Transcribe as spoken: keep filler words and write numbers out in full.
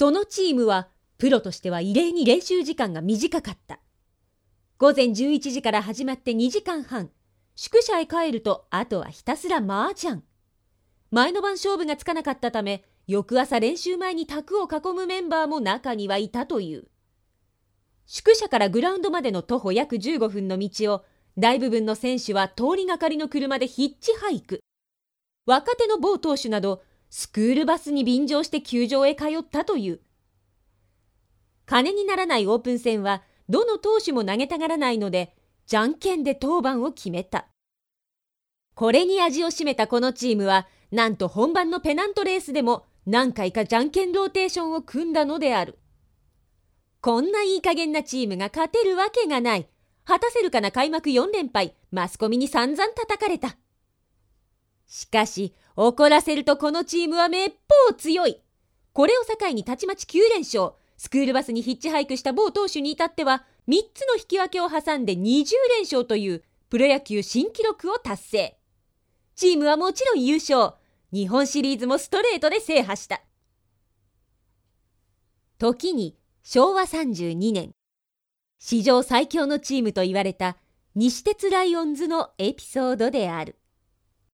そのチームはプロとしては異例に練習時間が短かった。午前じゅういちじから始まってにじかんはん、宿舎へ帰るとあとはひたすら麻雀。前の晩勝負がつかなかったため、翌朝練習前に卓を囲むメンバーも中にはいたという。宿舎からグラウンドまでの徒歩約じゅうごふんの道を、大部分の選手は通りがかりの車でヒッチハイク。若手の某投手など、スクールバスに便乗して球場へ通ったという。金にならないオープン戦は、どの投手も投げたがらないので、じゃんけんで登板を決めた。これに味を占めたこのチームは、なんと本番のペナントレースでも何回かじゃんけんローテーションを組んだのである。こんないい加減なチームが勝てるわけがない。果たせるかな開幕よんれんぱい、マスコミに散々叩かれた。しかし、怒らせるとこのチームはめっぽう強い。これを境にたちまちきゅうれんしょう。スクールバスにヒッチハイクした某投手に至っては、みっつの引き分けを挟んでにじゅうれんしょうというプロ野球新記録を達成。チームはもちろん優勝。日本シリーズもストレートで制覇した。時にしょうわさんじゅうにねん、史上最強のチームと言われた西鉄ライオンズのエピソードである。